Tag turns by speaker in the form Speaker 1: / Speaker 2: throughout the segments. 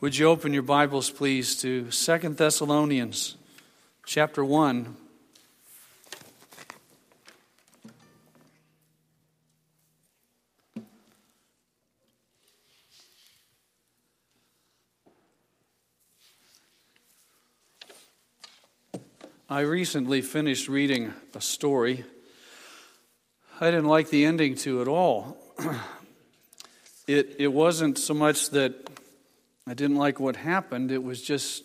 Speaker 1: Would you open your Bibles, please, to 2 Thessalonians chapter 1. I recently finished reading a story. I didn't like the ending to it all. It wasn't so much that I didn't like what happened, it was just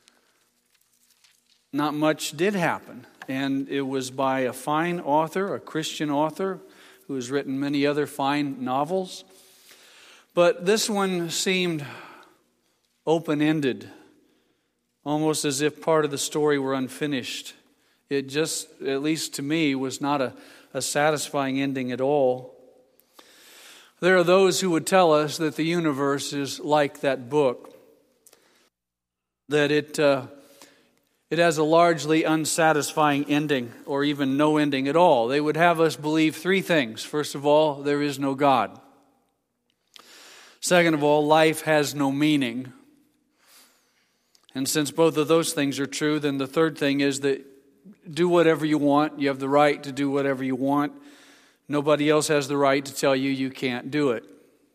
Speaker 1: not much did happen. And it was by a fine author, a Christian author, who has written many other fine novels. But this one seemed open-ended, almost as if part of the story were unfinished. It just, at least to me, was not a satisfying ending at all. There are those who would tell us that the universe is like that book, that it has a largely unsatisfying ending, or even no ending at all. They would have us believe three things. First of all, there is no God. Second of all, life has no meaning. And since both of those things are true, then the third thing is that do whatever you want. You have the right to do whatever you want. Nobody else has the right to tell you you can't do it.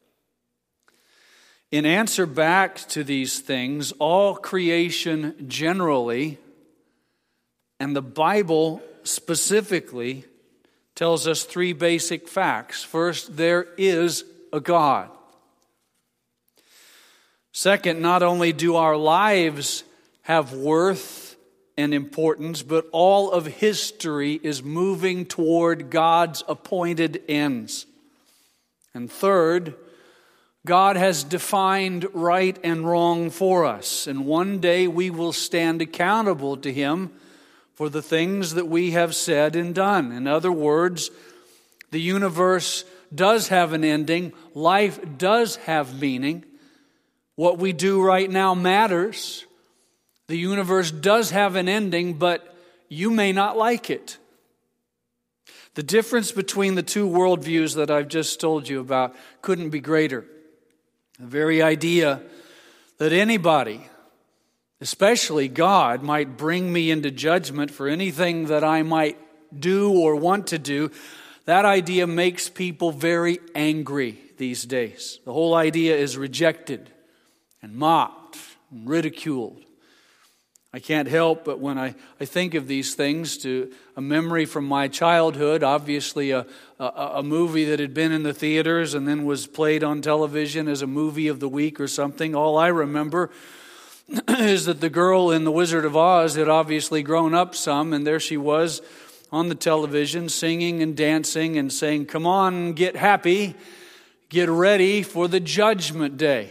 Speaker 1: In answer back to these things, all creation generally, and the Bible specifically, tells us three basic facts. First, there is a God. Second, not only do our lives have worth and importance, but all of history is moving toward God's appointed ends. And third, God has defined right and wrong for us, and one day we will stand accountable to Him for the things that we have said and done. In other words, the universe does have an ending, life does have meaning. What we do right now matters. The universe does have an ending, but you may not like it. The difference between the two worldviews that I've just told you about couldn't be greater. The very idea that anybody, especially God, might bring me into judgment for anything that I might do or want to do, that idea makes people very angry these days. The whole idea is rejected and mocked and ridiculed. I can't help but when I think of these things to a memory from my childhood, obviously a movie that had been in the theaters and then was played on television as a movie of the week or something. All I remember is that the girl in The Wizard of Oz had obviously grown up some, and there she was on the television singing and dancing and saying, "Come on, get happy, get ready for the judgment day."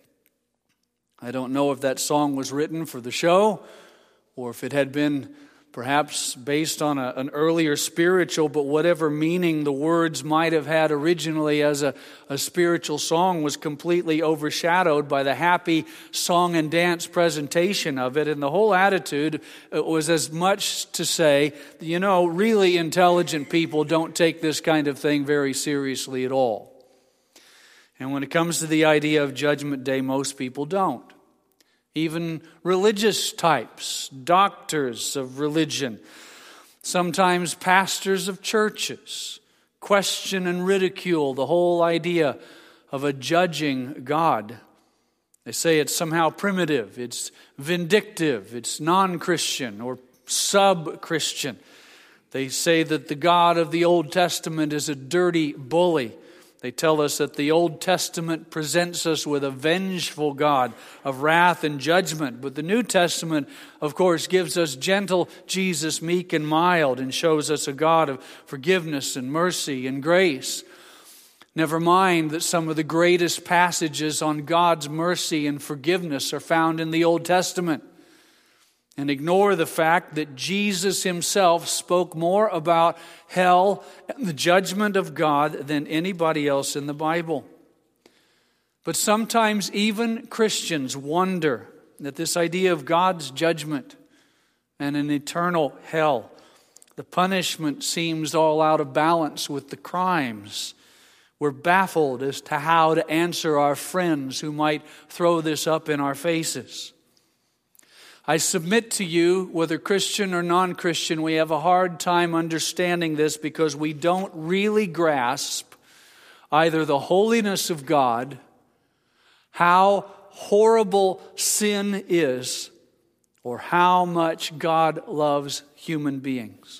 Speaker 1: I don't know if that song was written for the show or if it had been perhaps based on an earlier spiritual, but whatever meaning the words might have had originally as a spiritual song was completely overshadowed by the happy song and dance presentation of it. And the whole attitude was as much to say, really intelligent people don't take this kind of thing very seriously at all. And when it comes to the idea of Judgment Day, most people don't. Even religious types, doctors of religion, sometimes pastors of churches, question and ridicule the whole idea of a judging God. They say it's somehow primitive, it's vindictive, it's non-Christian or sub-Christian. They say that the God of the Old Testament is a dirty bully. They tell us that the Old Testament presents us with a vengeful God of wrath and judgment. But the New Testament, of course, gives us gentle Jesus, meek and mild, and shows us a God of forgiveness and mercy and grace. Never mind that some of the greatest passages on God's mercy and forgiveness are found in the Old Testament. And ignore the fact that Jesus Himself spoke more about hell and the judgment of God than anybody else in the Bible. But sometimes even Christians wonder that this idea of God's judgment and an eternal hell, the punishment seems all out of balance with the crimes We're baffled as to how to answer our friends who might throw this up in our faces. I submit to you, whether Christian or non-Christian, we have a hard time understanding this because we don't really grasp either the holiness of God, how horrible sin is, or how much God loves human beings.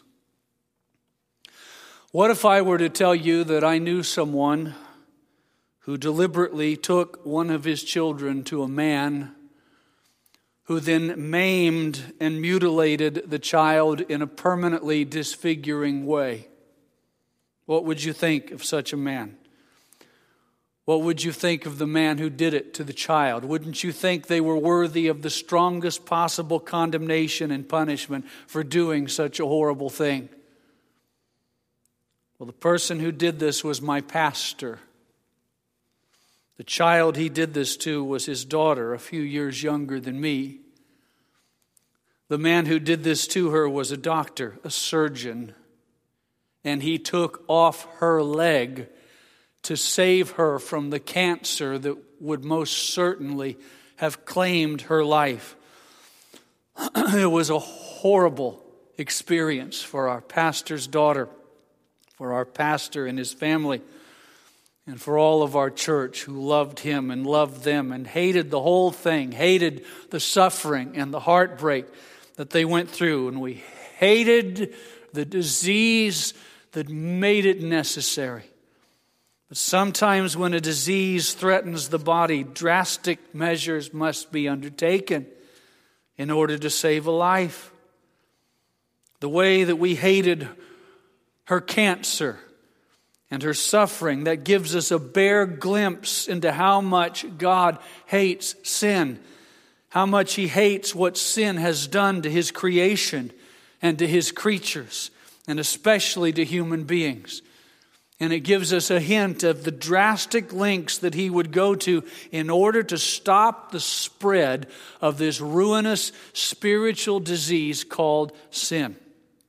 Speaker 1: What if I were to tell you that I knew someone who deliberately took one of his children to a man who then maimed and mutilated the child in a permanently disfiguring way? What would you think of such a man? What would you think of the man who did it to the child? Wouldn't you think they were worthy of the strongest possible condemnation and punishment for doing such a horrible thing? Well, the person who did this was my pastor. The child he did this to was his daughter, a few years younger than me. The man who did this to her was a doctor, a surgeon, and he took off her leg to save her from the cancer that would most certainly have claimed her life. It was a horrible experience for our pastor's daughter, for our pastor and his family, and for all of our church who loved him and loved them and hated the whole thing, hated the suffering and the heartbreak that they went through. And we hated the disease that made it necessary. But sometimes when a disease threatens the body, drastic measures must be undertaken in order to save a life. The way that we hated her cancer and her suffering, that gives us a bare glimpse into how much God hates sin, how much He hates what sin has done to His creation and to His creatures, and especially to human beings. And it gives us a hint of the drastic lengths that He would go to in order to stop the spread of this ruinous spiritual disease called sin.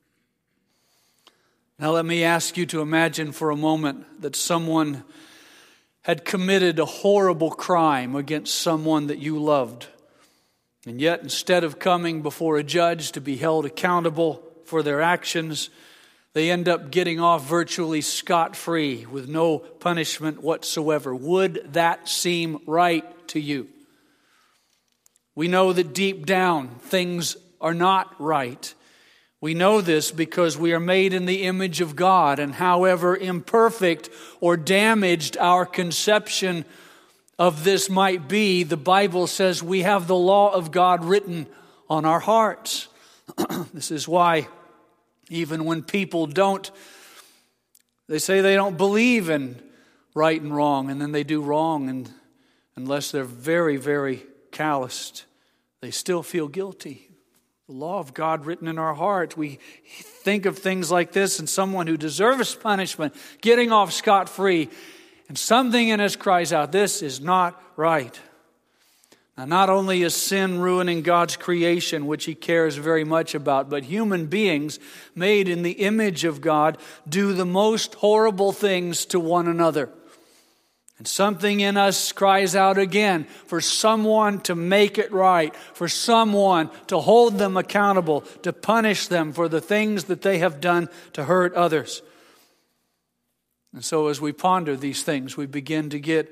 Speaker 1: Now let me ask you to imagine for a moment that someone had committed a horrible crime against someone that you loved. And yet, instead of coming before a judge to be held accountable for their actions, they end up getting off virtually scot-free with no punishment whatsoever. Would that seem right to you? We know that deep down things are not right. We know this because we are made in the image of God, and however imperfect or damaged our conception of this might be, the Bible says we have the law of God written on our hearts. This is why even when people they say they don't believe in right and wrong, and then they do wrong, and unless they're very, very calloused, they still feel guilty. The law of God written in our hearts. We think of things like this, and someone who deserves punishment getting off scot-free, and something in us cries out, this is not right. Now, not only is sin ruining God's creation, which He cares very much about, but human beings made in the image of God do the most horrible things to one another. And something in us cries out again for someone to make it right, for someone to hold them accountable, to punish them for the things that they have done to hurt others. And so as we ponder these things, we begin to get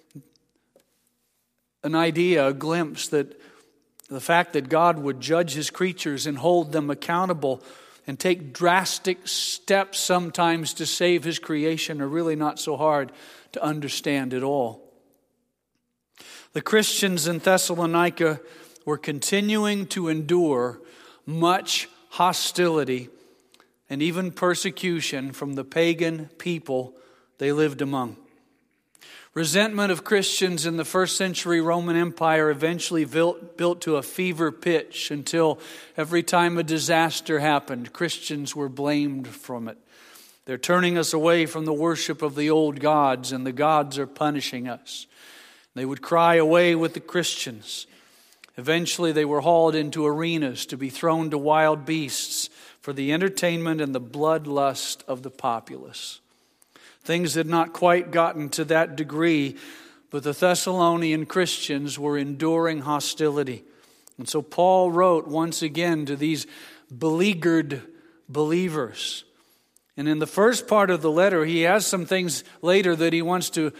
Speaker 1: an idea, a glimpse that the fact that God would judge His creatures and hold them accountable and take drastic steps sometimes to save His creation are really not so hard to understand at all. The Christians in Thessalonica were continuing to endure much hostility and even persecution from the pagan people they lived among. Resentment of Christians in the first century Roman Empire eventually built to a fever pitch until every time a disaster happened, Christians were blamed from it. They're turning us away from the worship of the old gods, and the gods are punishing us. They would cry away with the Christians. Eventually they were hauled into arenas to be thrown to wild beasts for the entertainment and the bloodlust of the populace. Things had not quite gotten to that degree, but the Thessalonian Christians were enduring hostility. And so Paul wrote once again to these beleaguered believers. And in the first part of the letter, he has some things later that he wants to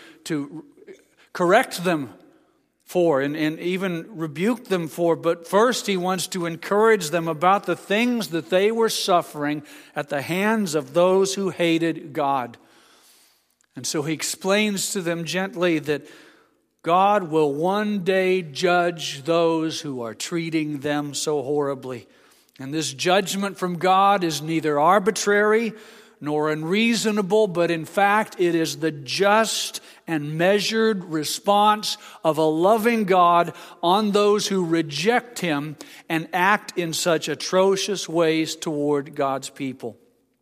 Speaker 1: correct them for and even rebuke them for. But first he wants to encourage them about the things that they were suffering at the hands of those who hated God. And so he explains to them gently that God will one day judge those who are treating them so horribly. And this judgment from God is neither arbitrary nor unreasonable, but in fact it is the just and measured response of a loving God on those who reject Him and act in such atrocious ways toward God's people.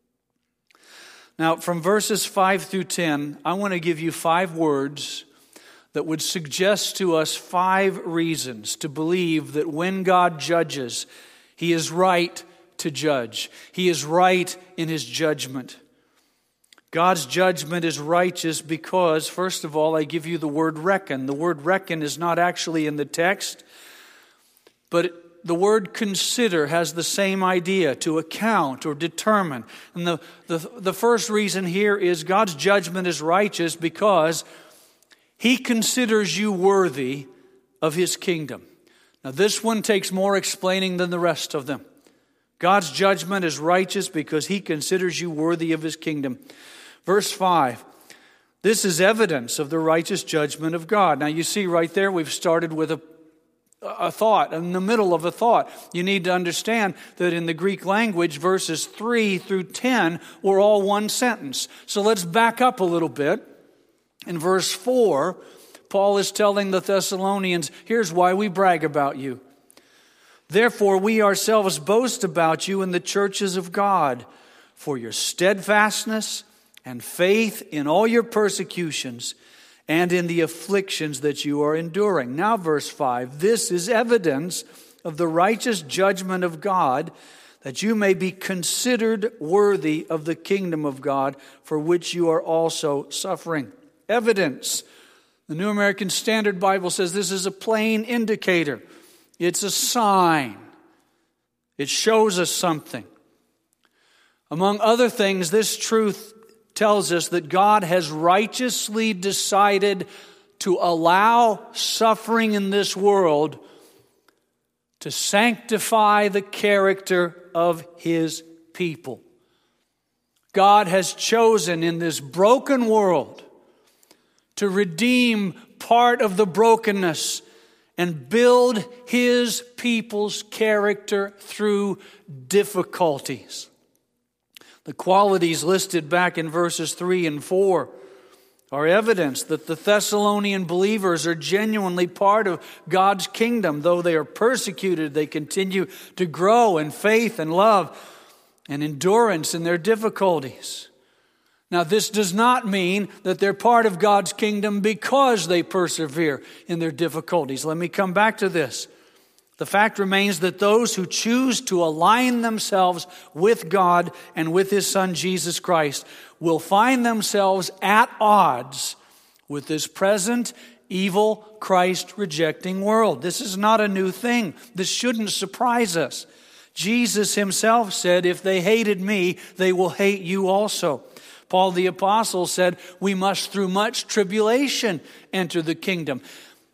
Speaker 1: Now, from verses 5 through 10, I want to give you 5 words that would suggest to us 5 reasons to believe that when God judges, He is right to judge. He is right in His judgment. God's judgment is righteous because, first of all, I give you the word reckon. The word reckon is not actually in the text, but the word consider has the same idea, to account or determine. And the first reason here is God's judgment is righteous because He considers you worthy of His kingdom. Now this one takes more explaining than the rest of them. God's judgment is righteous because He considers you worthy of His kingdom. Verse 5, this is evidence of the righteous judgment of God. Now you see right there we've started with a thought, in the middle of a thought. You need to understand that in the Greek language, verses 3 through 10 were all one sentence. So let's back up a little bit. In verse 4, Paul is telling the Thessalonians, here's why we brag about you. Therefore, we ourselves boast about you in the churches of God for your steadfastness and faith in all your persecutions and in the afflictions that you are enduring. Now, verse 5, this is evidence of the righteous judgment of God, that you may be considered worthy of the kingdom of God, for which you are also suffering. Evidence. The New American Standard Bible says this is a plain indicator. It's a sign. It shows us something. Among other things, this truth tells us that God has righteously decided to allow suffering in this world to sanctify the character of His people. God has chosen in this broken world to redeem part of the brokenness and build His people's character through difficulties. The qualities listed back in verses 3 and 4 are evidence that the Thessalonian believers are genuinely part of God's kingdom. Though they are persecuted, they continue to grow in faith and love and endurance in their difficulties. Now, this does not mean that they're part of God's kingdom because they persevere in their difficulties. Let me come back to this. The fact remains that those who choose to align themselves with God and with His Son, Jesus Christ, will find themselves at odds with this present evil, Christ-rejecting world. This is not a new thing. This shouldn't surprise us. Jesus Himself said, if they hated me, they will hate you also. Paul the Apostle said, we must through much tribulation enter the kingdom.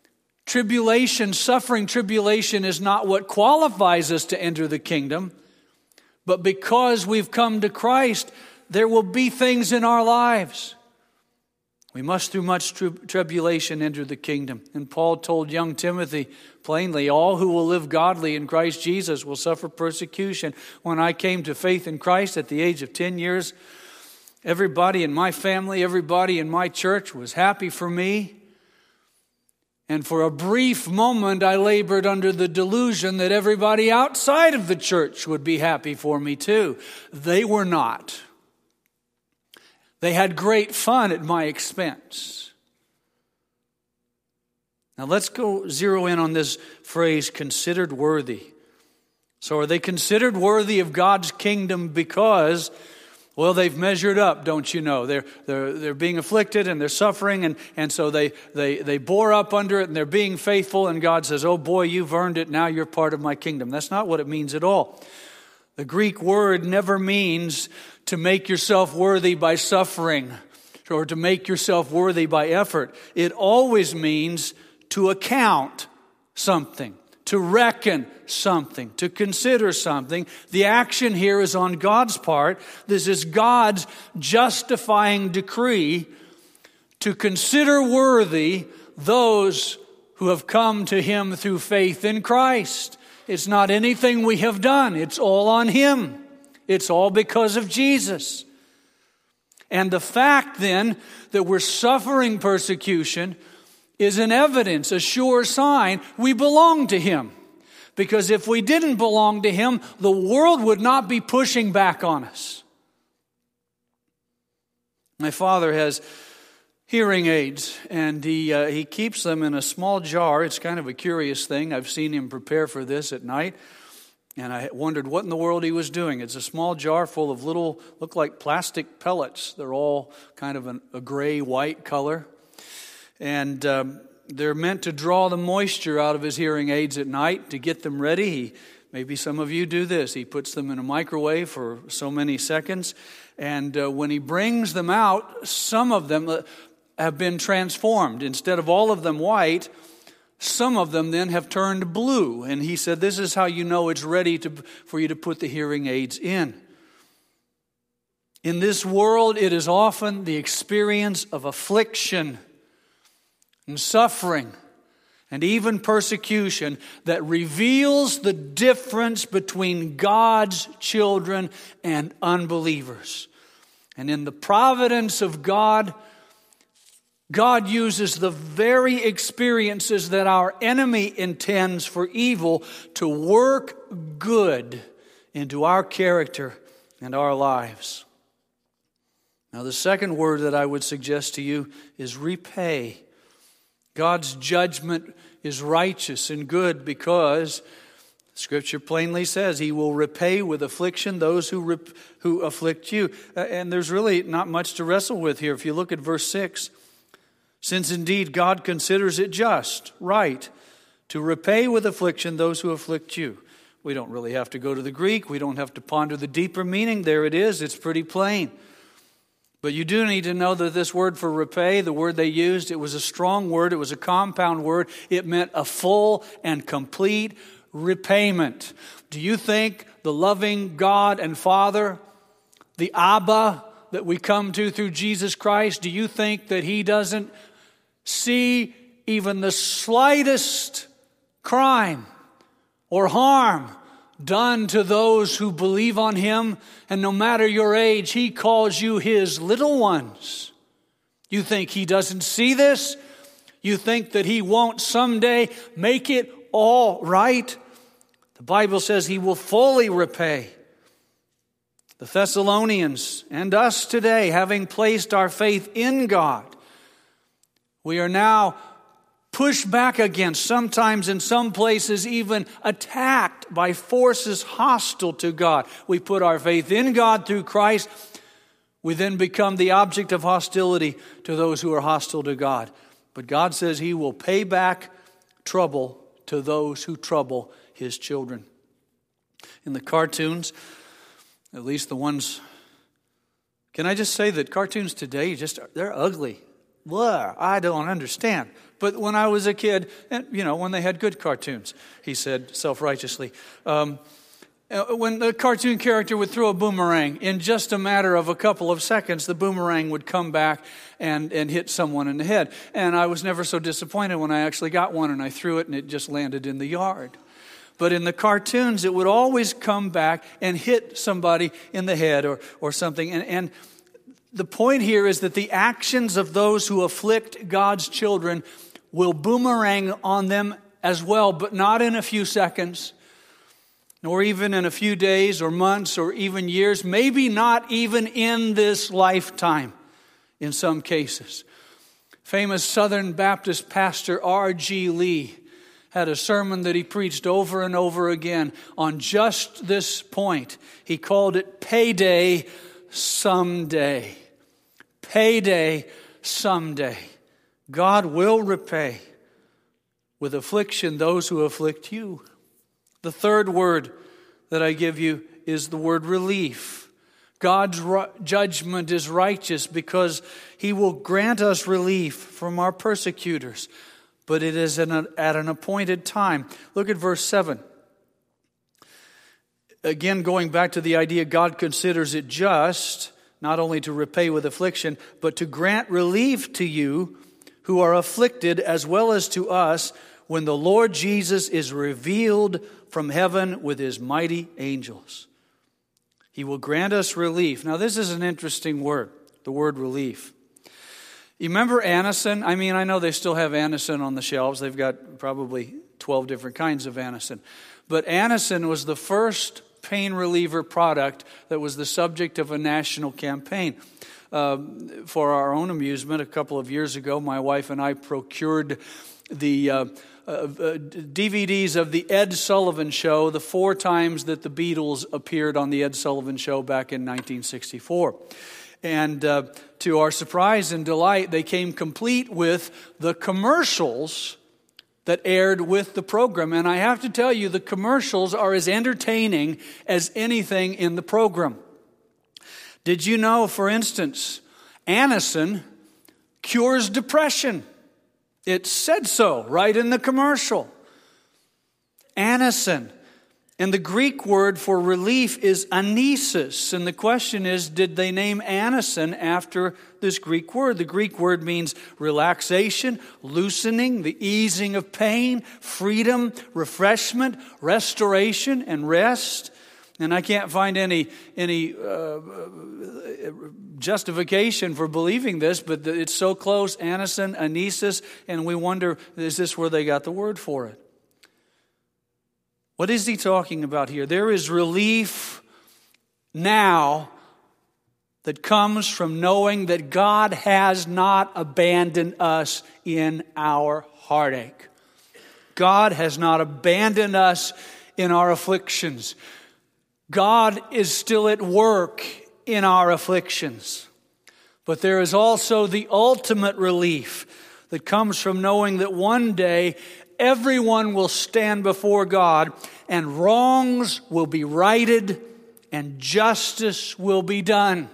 Speaker 1: Suffering tribulation is not what qualifies us to enter the kingdom. But because we've come to Christ, there will be things in our lives. We must through much tribulation enter the kingdom. And Paul told young Timothy plainly, all who will live godly in Christ Jesus will suffer persecution. When I came to faith in Christ at the age of 10 years, everybody in my family, everybody in my church was happy for me. And for a brief moment, I labored under the delusion that everybody outside of the church would be happy for me too. They were not. They had great fun at my expense. Now let's go zero in on this phrase, considered worthy. So are they considered worthy of God's kingdom because, Well, they've measured up, don't you know? They're being afflicted and they're suffering, and so they bore up under it and they're being faithful, and God says, oh boy, you've earned it, now you're part of my kingdom. That's not what it means at all. The Greek word never means to make yourself worthy by suffering or to make yourself worthy by effort. It always means to account something, to reckon something, to consider something. The action here is on God's part. This is God's justifying decree to consider worthy those who have come to Him through faith in Christ. It's not anything we have done. It's all on Him. It's all because of Jesus. And the fact then that we're suffering persecution is an evidence, a sure sign we belong to Him. Because if we didn't belong to Him, the world would not be pushing back on us. My father has hearing aids, and he keeps them in a small jar. It's kind of a curious thing. I've seen him prepare for this at night, and I wondered what in the world he was doing. It's a small jar full of little, look like plastic pellets. They're all kind of a gray-white color. And they're meant to draw the moisture out of his hearing aids at night to get them ready. Maybe some of you do this. He puts them in a microwave for so many seconds. And when he brings them out, some of them have been transformed. Instead of all of them white, some of them then have turned blue. And he said, this is how you know it's ready for you to put the hearing aids in. In this world, it is often the experience of affliction and suffering and even persecution that reveals the difference between God's children and unbelievers. And in the providence of God, God uses the very experiences that our enemy intends for evil to work good into our character and our lives. Now, the second word that I would suggest to you is repay. God's judgment is righteous and good because Scripture plainly says He will repay with affliction those who afflict you. And there's really not much to wrestle with here. If you look at verse 6, since indeed God considers it just, right, to repay with affliction those who afflict you. We don't really have to go to the Greek. We don't have to ponder the deeper meaning. There it is. It's pretty plain. But you do need to know that this word for repay, the word they used, it was a strong word. It was a compound word. It meant a full and complete repayment. Do you think the loving God and Father, the Abba that we come to through Jesus Christ, do you think that He doesn't see even the slightest crime or harm done to those who believe on Him? And no matter your age, He calls you His little ones. You think He doesn't see this? You think that He won't someday make it all right? The Bible says He will fully repay. The Thessalonians and us today, having placed our faith in God, we are now pushed back against, sometimes in some places even attacked by forces hostile to God. We put our faith in God through Christ. We then become the object of hostility to those who are hostile to God. But God says He will pay back trouble to those who trouble His children. In the cartoons, at least the ones, can I just say that cartoons today, they're ugly. Blah, I don't understand. But when I was a kid, and when they had good cartoons, he said self-righteously, when the cartoon character would throw a boomerang, in just a matter of a couple of seconds, the boomerang would come back and hit someone in the head. And I was never so disappointed when I actually got one and I threw it and it just landed in the yard. But in the cartoons, it would always come back and hit somebody in the head or something. And the point here is that the actions of those who afflict God's children will boomerang on them as well, but not in a few seconds, nor even in a few days or months or even years, maybe not even in this lifetime in some cases. Famous Southern Baptist pastor R.G. Lee had a sermon that he preached over and over again on just this point. He called it Payday, someday. Payday someday. God will repay with affliction those who afflict you. The third word that I give you is the word relief. God's judgment is righteous because He will grant us relief from our persecutors. But it is at an appointed time. Look at verse 7. Again, going back to the idea God considers it just, not only to repay with affliction, but to grant relief to you who are afflicted, as well as to us, when the Lord Jesus is revealed from heaven with His mighty angels. He will grant us relief. Now, this is an interesting word, the word relief. You remember Anacin? I mean, I know they still have Anacin on the shelves. They've got probably 12 different kinds of Anacin. But Anacin was the first pain reliever product that was the subject of a national campaign. For our own amusement, a couple of years ago, my wife and I procured the DVDs of the Ed Sullivan Show, the 4 times that the Beatles appeared on the Ed Sullivan Show back in 1964. And to our surprise and delight, they came complete with the commercials that aired with the program. And I have to tell you, the commercials are as entertaining as anything in the program. Did you know, for instance, Anacin cures depression? It said so right in the commercial. Anacin. And the Greek word for relief is anesis. And the question is, did they name Anacin after this Greek word? The Greek word means relaxation, loosening, the easing of pain, freedom, refreshment, restoration, and rest. And I can't find any justification for believing this, but it's so close, Anacin, anesis, and we wonder, is this where they got the word for it? What is he talking about here? There is relief now that comes from knowing that God has not abandoned us in our heartache. God has not abandoned us in our afflictions. God is still at work in our afflictions. But there is also the ultimate relief that comes from knowing that one day everyone will stand before God and wrongs will be righted and justice will be done.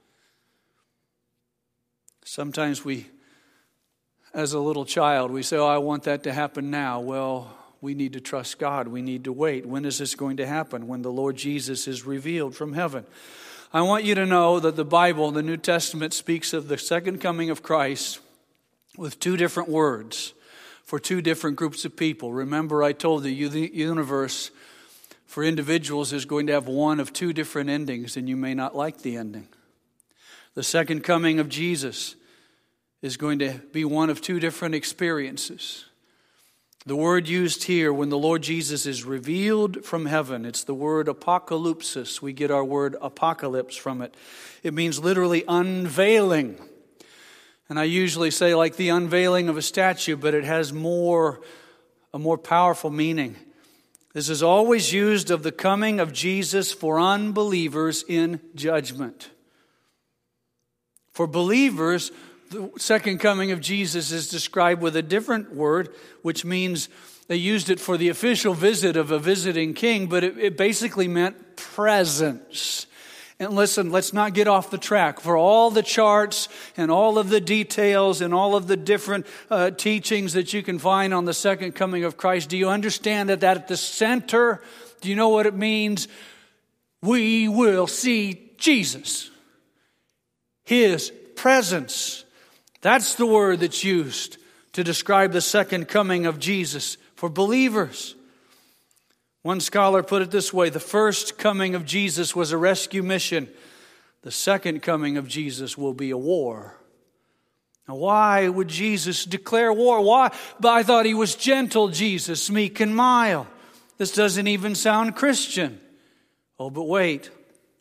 Speaker 1: Sometimes we, as a little child, we say, I want that to happen now. Well, we need to trust God. We need to wait. When is this going to happen? When the Lord Jesus is revealed from heaven. I want you to know that the Bible, the New Testament, speaks of the second coming of Christ with 2 different words for 2 different groups of people. Remember, I told you the universe for individuals is going to have one of 2 different endings, and you may not like the ending. The second coming of Jesus is going to be one of 2 different experiences. The word used here, when the Lord Jesus is revealed from heaven, it's the word apocalypsis. We get our word apocalypse from it. It means literally unveiling. And I usually say like the unveiling of a statue, but it has a more powerful meaning. This is always used of the coming of Jesus for unbelievers in judgment. For believers, the second coming of Jesus is described with a different word, which means they used it for the official visit of a visiting king, but it basically meant presence. And listen, let's not get off the track. For all the charts and all of the details and all of the different teachings that you can find on the second coming of Christ, do you understand that at the center, do you know what it means? We will see Jesus. His presence. That's the word that's used to describe the second coming of Jesus for believers. One scholar put it this way: the first coming of Jesus was a rescue mission. The second coming of Jesus will be a war. Now, why would Jesus declare war? Why? But I thought he was gentle, Jesus, meek and mild. This doesn't even sound Christian. Oh, but wait.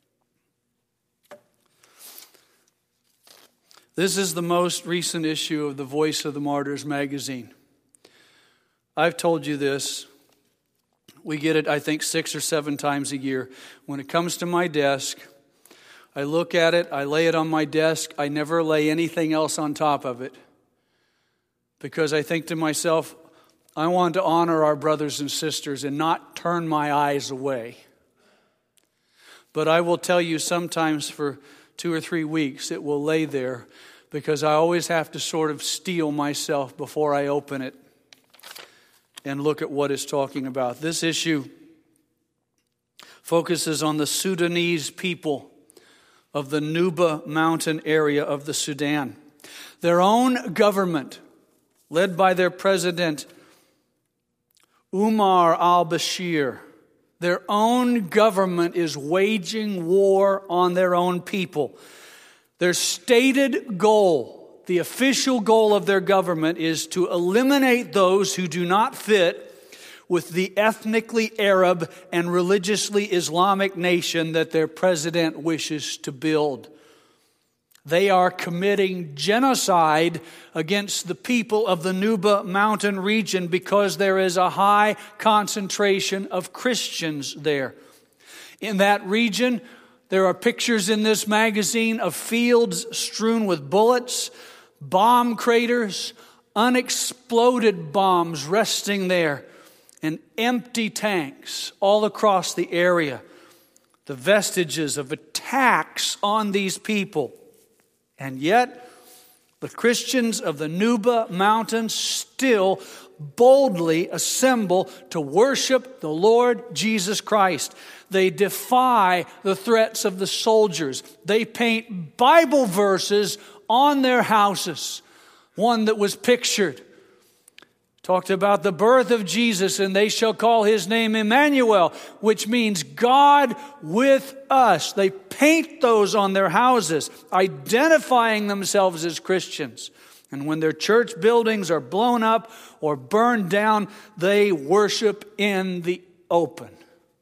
Speaker 1: This is the most recent issue of the Voice of the Martyrs magazine. I've told you this. We get it, I think, 6 or 7 times a year. When it comes to my desk, I look at it, I lay it on my desk, I never lay anything else on top of it. Because I think to myself, I want to honor our brothers and sisters and not turn my eyes away. But I will tell you, sometimes for 2 or 3 weeks it will lay there, because I always have to sort of steel myself before I open it and look at what it's talking about. This issue focuses on the Sudanese people of the Nuba mountain area of the Sudan. Their own government, led by their president, Umar al-Bashir, their own government is waging war on their own people. Their stated goal, the official goal of their government, is to eliminate those who do not fit with the ethnically Arab and religiously Islamic nation that their president wishes to build. They are committing genocide against the people of the Nuba mountain region because there is a high concentration of Christians there. In that region, there are pictures in this magazine of fields strewn with bullets, bomb craters, unexploded bombs resting there, and empty tanks all across the area. The vestiges of attacks on these people. And yet, the Christians of the Nuba Mountains still boldly assemble to worship the Lord Jesus Christ. They defy the threats of the soldiers. They paint Bible verses on their houses. One that was pictured talked about the birth of Jesus, and they shall call his name Emmanuel, which means God with us. They paint those on their houses, identifying themselves as Christians. And when their church buildings are blown up or burned down, they worship in the open.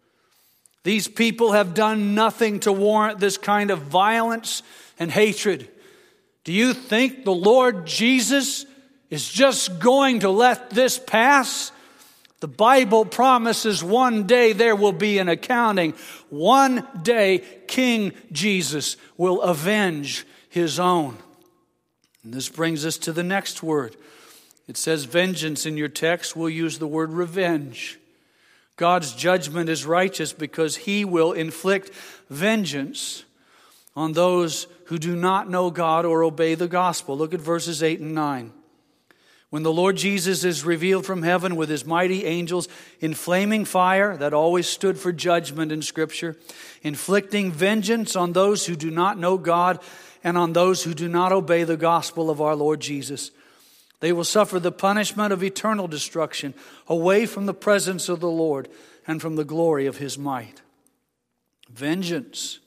Speaker 1: These people have done nothing to warrant this kind of violence and hatred. Do you think the Lord Jesus is just going to let this pass? The Bible promises one day there will be an accounting. One day King Jesus will avenge his own. And this brings us to the next word. It says vengeance in your text. We'll use the word revenge. God's judgment is righteous because he will inflict vengeance on those who do not know God or obey the gospel. Look at verses 8 and 9. When the Lord Jesus is revealed from heaven with his mighty angels in flaming fire, that always stood for judgment in Scripture, inflicting vengeance on those who do not know God and on those who do not obey the gospel of our Lord Jesus. They will suffer the punishment of eternal destruction away from the presence of the Lord and from the glory of his might. Vengeance.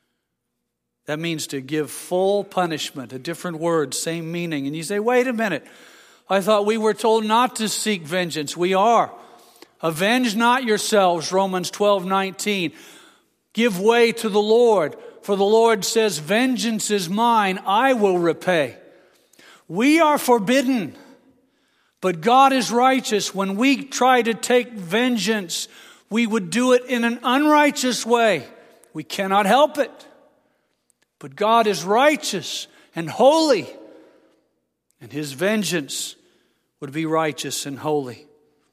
Speaker 1: That means to give full punishment. A different word, same meaning. And you say, wait a minute. I thought we were told not to seek vengeance. We are. Avenge not yourselves, Romans 12:19. Give way to the Lord, for the Lord says, vengeance is mine, I will repay. We are forbidden, but God is righteous. When we try to take vengeance, we would do it in an unrighteous way. We cannot help it. But God is righteous and holy, and his vengeance would be righteous and holy.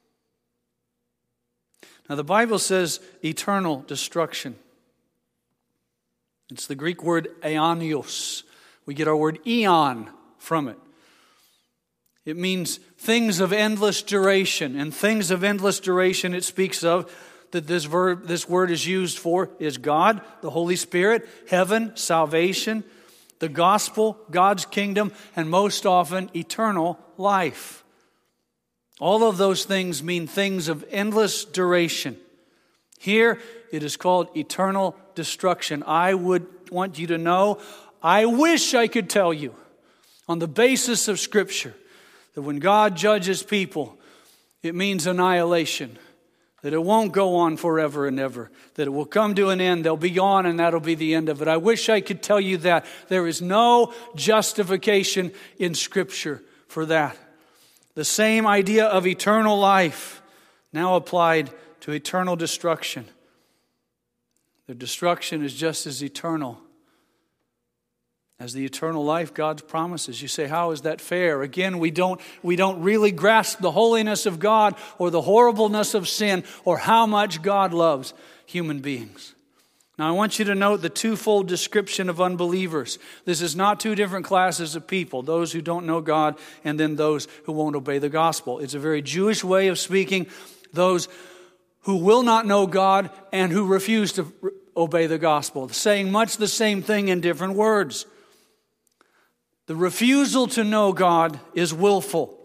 Speaker 1: Now the Bible says eternal destruction. It's the Greek word aionios. We get our word eon from it. It means things of endless duration. And things of endless duration it speaks of that this word is used for is God, the Holy Spirit, heaven, salvation, the gospel, God's kingdom, and most often eternal life. All of those things mean things of endless duration. Here it is called eternal destruction. I would want you to know, I wish I could tell you on the basis of Scripture that when God judges people, it means annihilation. That it won't go on forever and ever. That it will come to an end. They'll be gone and that'll be the end of it. I wish I could tell you that. There is no justification in Scripture for that. The same idea of eternal life now applied to eternal destruction. The destruction is just as eternal as the eternal life God's promises. You say, how is that fair? Again, we don't really grasp the holiness of God or the horribleness of sin or how much God loves human beings. Now, I want you to note the twofold description of unbelievers. This is not two different classes of people, those who don't know God and then those who won't obey the gospel. It's a very Jewish way of speaking, those who will not know God and who refuse to obey the gospel, saying much the same thing in different words. The refusal to know God is willful.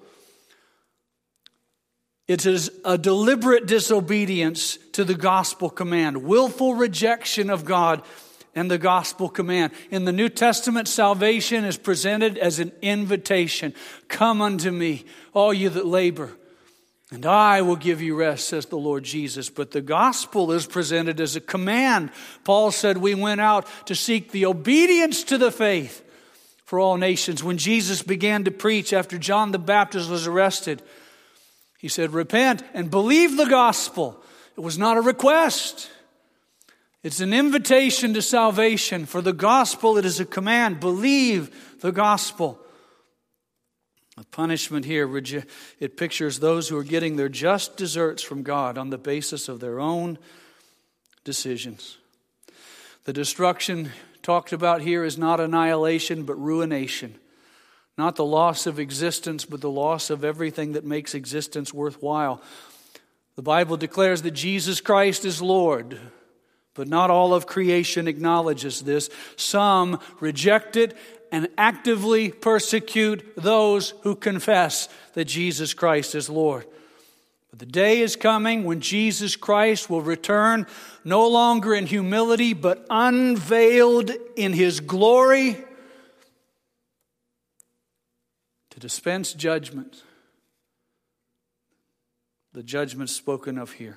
Speaker 1: It is a deliberate disobedience to the gospel command, willful rejection of God and the gospel command. In the New Testament, salvation is presented as an invitation. Come unto me, all you that labor, and I will give you rest, says the Lord Jesus. But the gospel is presented as a command. Paul said we went out to seek the obedience to the faith for all nations. When Jesus began to preach after John the Baptist was arrested, he said, repent and believe the gospel. It was not a request. It's an invitation to salvation. For the gospel, it is a command. Believe the gospel. The punishment here, it pictures those who are getting their just deserts from God on the basis of their own decisions. The destruction talked about here is not annihilation, but ruination. Not the loss of existence, but the loss of everything that makes existence worthwhile. The Bible declares that Jesus Christ is Lord, but not all of creation acknowledges this. Some reject it and actively persecute those who confess that Jesus Christ is Lord. But the day is coming when Jesus Christ will return, no longer in humility, but unveiled in His glory, to dispense judgment. The judgment spoken of here.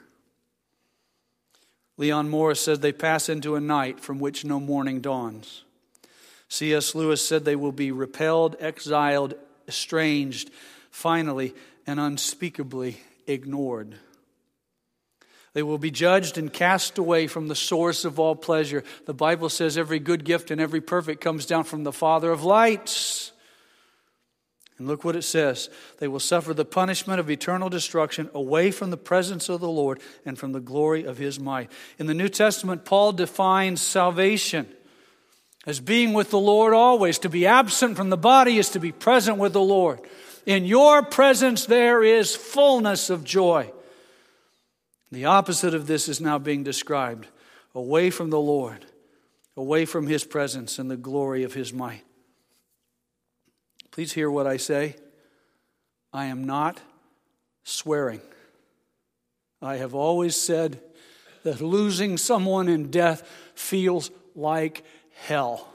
Speaker 1: Leon Morris said they pass into a night from which no morning dawns. C.S. Lewis said they will be repelled, exiled, estranged, finally and unspeakably ignored. They will be judged and cast away from the source of all pleasure. The Bible says every good gift and every perfect comes down from the Father of lights. And look what it says. They will suffer the punishment of eternal destruction away from the presence of the Lord and from the glory of His might. In the New Testament, Paul defines salvation as being with the Lord always. To be absent from the body is to be present with the Lord. In your presence there is fullness of joy. The opposite of this is now being described. Away from the Lord, away from His presence and the glory of His might. Please hear what I say. I am not swearing. I have always said that losing someone in death feels like hell.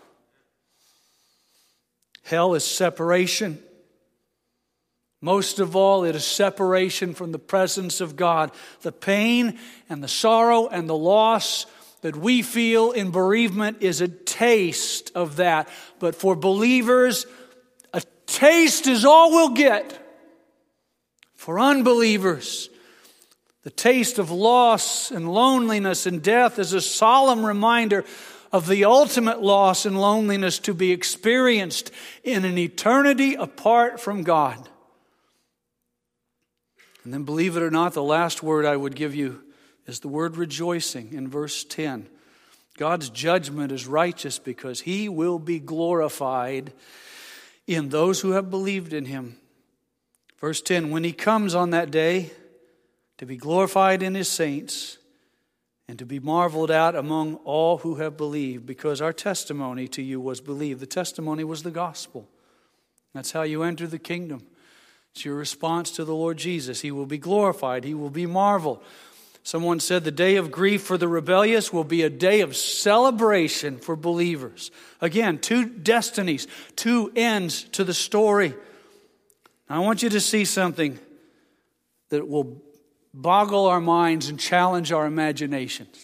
Speaker 1: Hell is separation. Most of all, it is separation from the presence of God. The pain and the sorrow and the loss that we feel in bereavement is a taste of that. But for believers, a taste is all we'll get. For unbelievers, the taste of loss and loneliness and death is a solemn reminder of the ultimate loss and loneliness to be experienced in an eternity apart from God. And then, believe it or not, the last word I would give you is the word rejoicing in verse 10. God's judgment is righteous because He will be glorified in those who have believed in Him. Verse 10, when He comes on that day to be glorified in His saints and to be marveled at among all who have believed, because our testimony to you was believed. The testimony was the gospel. That's how you enter the kingdom. It's your response to the Lord Jesus. He will be glorified. He will be marveled. Someone said the day of grief for the rebellious will be a day of celebration for believers. Again, two destinies, two ends to the story. I want you to see something that will boggle our minds and challenge our imaginations.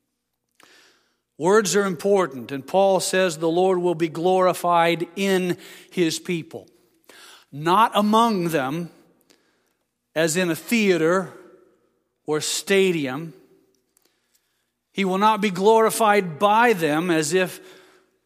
Speaker 1: Words are important, and Paul says the Lord will be glorified in His people. Not among them, as in a theater or stadium. He will not be glorified by them as if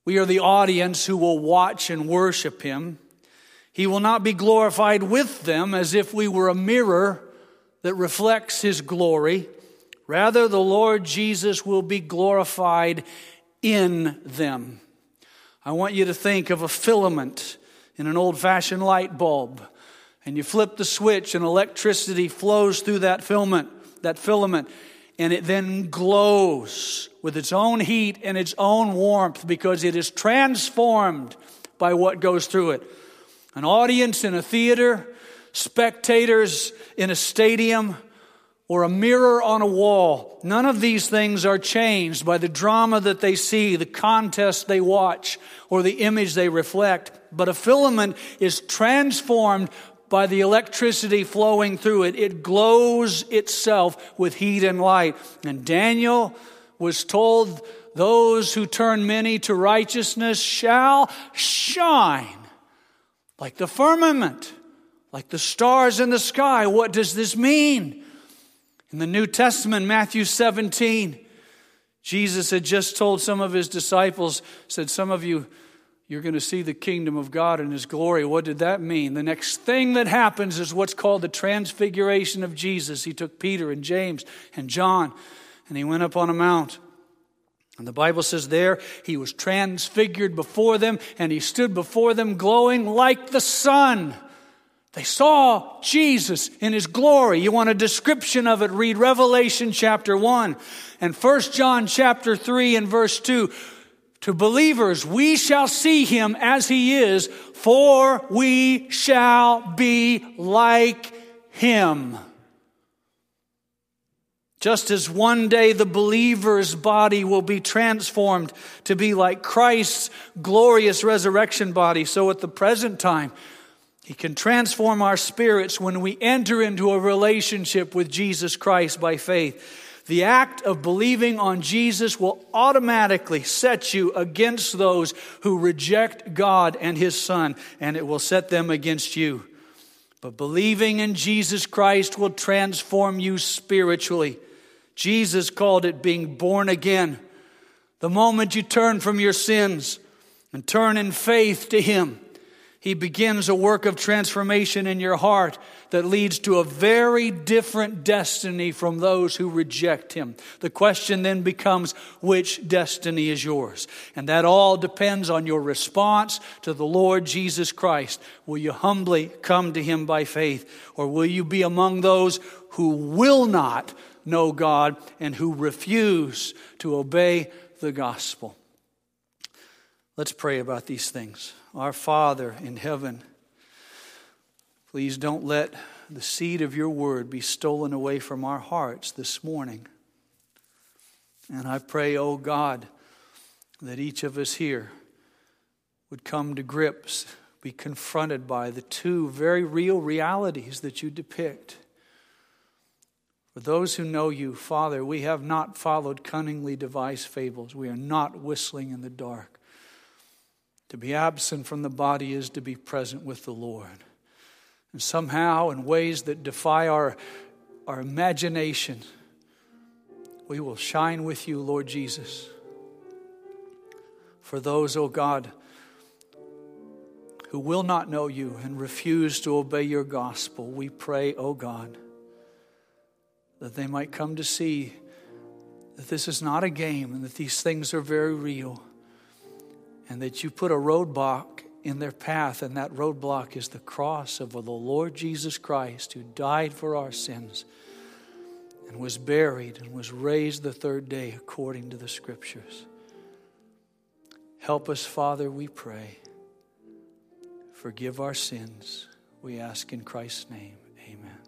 Speaker 1: We are the audience who will watch and worship him. He will not be glorified with them as if we were a mirror that reflects his glory. Rather, the Lord Jesus will be glorified in them. I want you to think of a filament in an old-fashioned light bulb. And you flip the switch and electricity flows through that filament, and it then glows with its own heat and its own warmth because it is transformed by what goes through it. An audience in a theater, spectators in a stadium, or a mirror on a wall. None of these things are changed by the drama that they see, the contest they watch, or the image they reflect. But a filament is transformed by the electricity flowing through it. It glows itself with heat and light. And Daniel was told, those who turn many to righteousness shall shine like the firmament, like the stars in the sky. What does this mean? In the New Testament, Matthew 17, Jesus had just told some of his disciples, said, some of you, you're going to see the kingdom of God in his glory. What did that mean? The next thing that happens is what's called the transfiguration of Jesus. He took Peter and James and John, and he went up on a mount. And the Bible says there, he was transfigured before them, and he stood before them glowing like the sun. They saw Jesus in his glory. You want a description of it? Read Revelation chapter 1 and 1 John chapter 3 and verse 2. To believers, we shall see him as he is, for we shall be like him. Just as one day the believer's body will be transformed to be like Christ's glorious resurrection body, so at the present time, he can transform our spirits when we enter into a relationship with Jesus Christ by faith. The act of believing on Jesus will automatically set you against those who reject God and his Son, and it will set them against you. But believing in Jesus Christ will transform you spiritually. Jesus called it being born again. The moment you turn from your sins and turn in faith to him, he begins a work of transformation in your heart that leads to a very different destiny from those who reject him. The question then becomes, which destiny is yours? And that all depends on your response to the Lord Jesus Christ. Will you humbly come to him by faith? Or will you be among those who will not know God and who refuse to obey the gospel? Let's pray about these things. Our Father in heaven, please don't let the seed of your word be stolen away from our hearts this morning. And I pray, oh God, that each of us here would come to grips, be confronted by the two very real realities that you depict. For those who know you, Father, we have not followed cunningly devised fables. We are not whistling in the dark. To be absent from the body is to be present with the Lord. And somehow, in ways that defy our imagination, we will shine with you, Lord Jesus. For those, oh God, who will not know you and refuse to obey your gospel, we pray, oh God, that they might come to see that this is not a game and that these things are very real. And that you put a roadblock in their path, and that roadblock is the cross of the Lord Jesus Christ, who died for our sins and was buried and was raised the third day according to the Scriptures. Help us, Father, we pray. Forgive our sins, we ask in Christ's name. Amen.